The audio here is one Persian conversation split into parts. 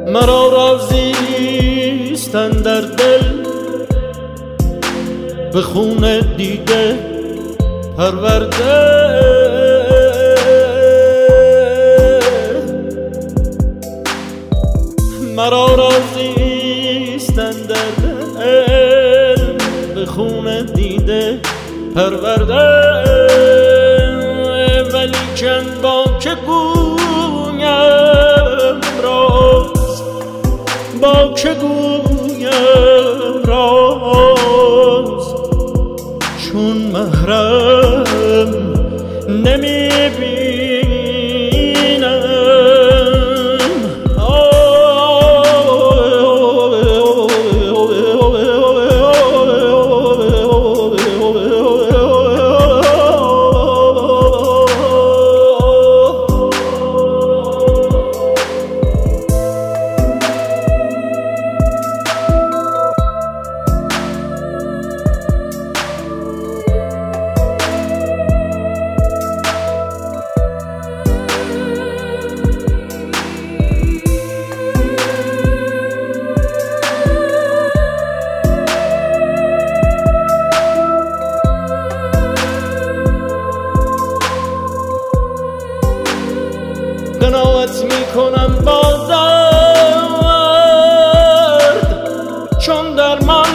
مرا رازیست اندر دل به خون دیده پرورده. مرا رازیست اندر دل به خون دیده پرورده. ولیکن با که گویم راز، با که گویم راز، چون محرم نمیبینم. قناعت میکنم با درد، چون درمان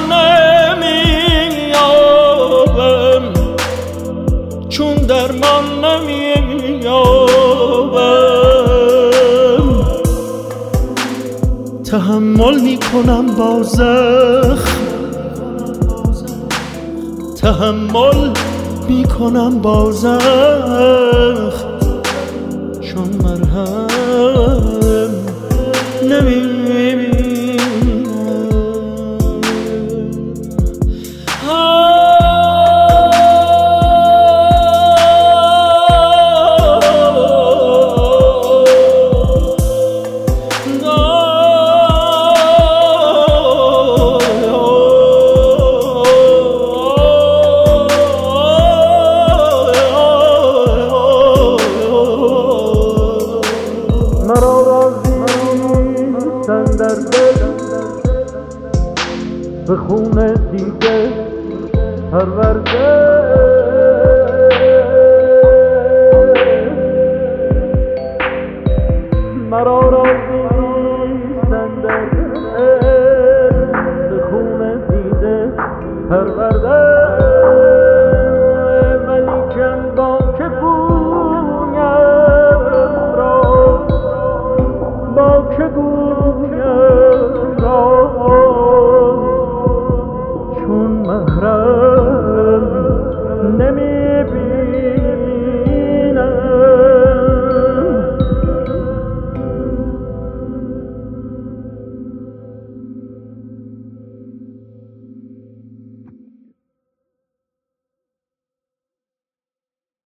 نمییابم، چون درمان نمییابم. تحمل میکنم با زخم، تحمل میکنم با زخم، چون مرهم نمیبینم. مرا رازیست اندر دل به خون دیده پرورده. مرا